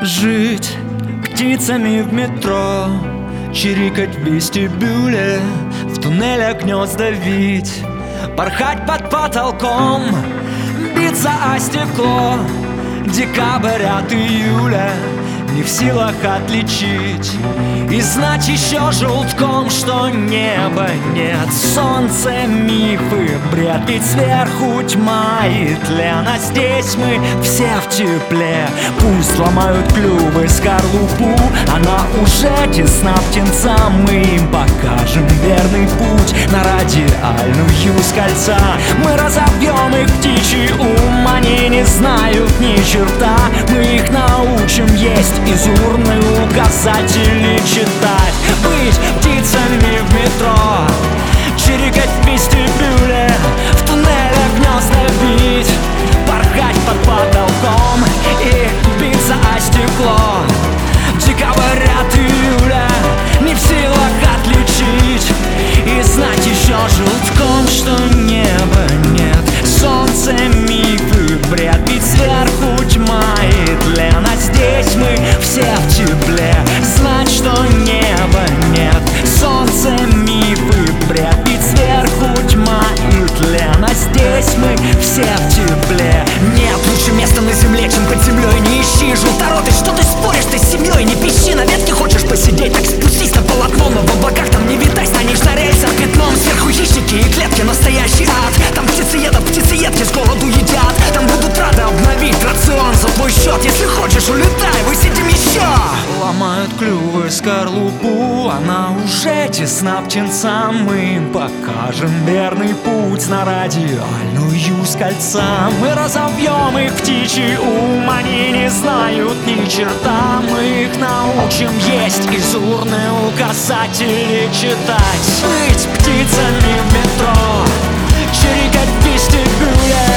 Жить птицами в метро, чирикать в вестибюле, в туннелях гнезда вить, порхать под потолком, биться о стекло. Декабрь от июля не в силах отличить и знать еще желтком, что неба нет. Солнце, мифы, бред, ведь сверху тьма и тлен, а здесь мы все в тепле. Пусть ломают клювы скорлупу, она уже тесна птенцам. Мы им покажем верный путь на радиальную с кольца. Мы разобьем их птичий ум, они не знают ни черта. Мы их научим есть из урны указатели читать, быть птицами в метро, чирикать в вестибюле, в туннелях гнезда бить, порхать под потолком и биться о стекло. Декабрь от июля не в силах отличить и знать еще желтком, что неба нет. Солнце, мифы, бред, ведь сверху тьма и тлен, а здесь мы все в тепле. Знать, что неба нет. Солнце, мифы, бред, ведь сверху тьма и тлен, а здесь мы все в тепле. Нет лучше места на земле, чем под землей. Не ищи желторотый, что ты споришь, ты с семьей. Не пищи, на ветке хочешь посидеть, так спустись на полотно, но в облаках там не витай, станешь на рельсах пятном. Сверху хищники и клетки, настоящий ад. Там птицеедов птицеедки с голоду едят. Там будут рады обновить рацион за твой счет. Если хочешь, улетай, высидим еще. Ломают клювы скорлупу, она уже тесна птенцам. Мы им покажем верный путь на радиальную с кольца. Мы разовьем их птичий ум, они не знают ни черта. Мы их научим есть из урны указатели читать, быть птицами в метро, чирикать в вестибюле,